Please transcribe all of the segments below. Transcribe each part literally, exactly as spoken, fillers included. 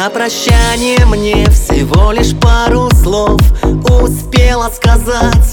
на прощание мне всего лишь пару слов успела сказать,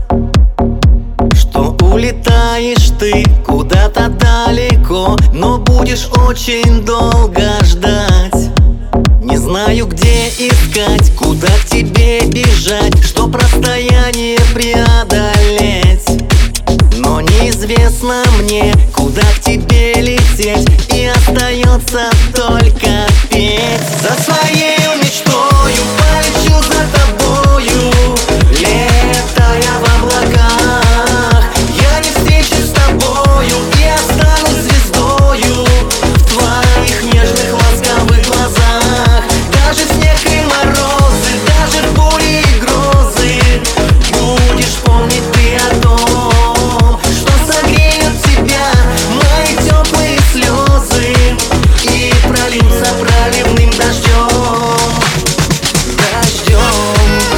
что улетаешь ты куда-то далеко, но будешь очень долго ждать. Не знаю, где искать, куда к тебе бежать, чтоб расстояние преодолеть. Но неизвестно мне, куда к тебе лететь, и остается только петь. За своей мечтою полечу за тобою, летая в облаках. Я не встречусь с тобою и останусь звездою в твоих нежных ласковых глазах. Даже снег и морозы, даже бури и грозы, будешь помнить ты о том, что согреют тебя мои теплые слезы и прольются проливным дождем. Дождем.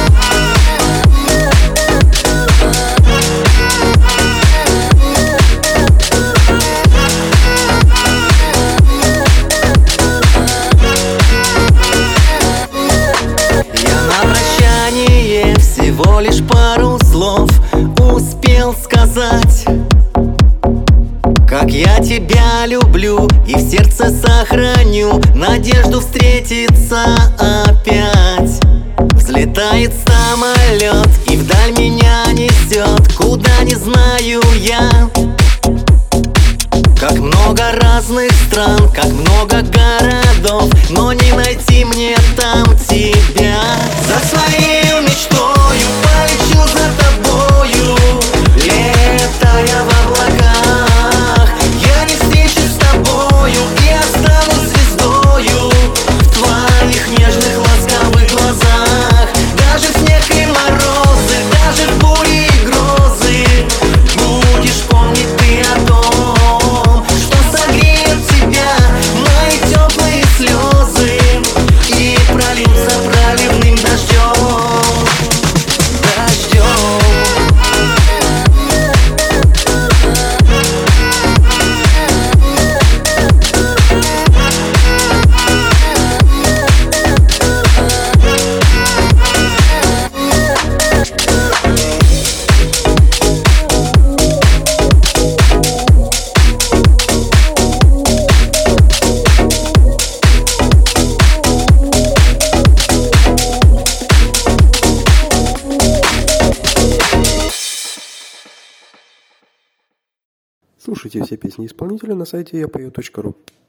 Я на прощание всего лишь пару слов успел сказать, как я тебя люблю и в сердце сохраню надежду встретиться опять. Взлетает самолет и вдаль меня несет, куда не знаю я. Как много разных стран, как много городов, но не найти мне там тебя. За своей мечтою полечу за тобою, летая в облаках. Я не встречусь с тобою и останусь звездою в твоих нежных ласковых глазах. Даже снег и морозы, даже бури и грозы, будешь помнить ты о том, что согреют тебя мои теплые слезы и прольются проливным дождем. Дождем. Слушайте все песни исполнителя на сайте я пою точка ру.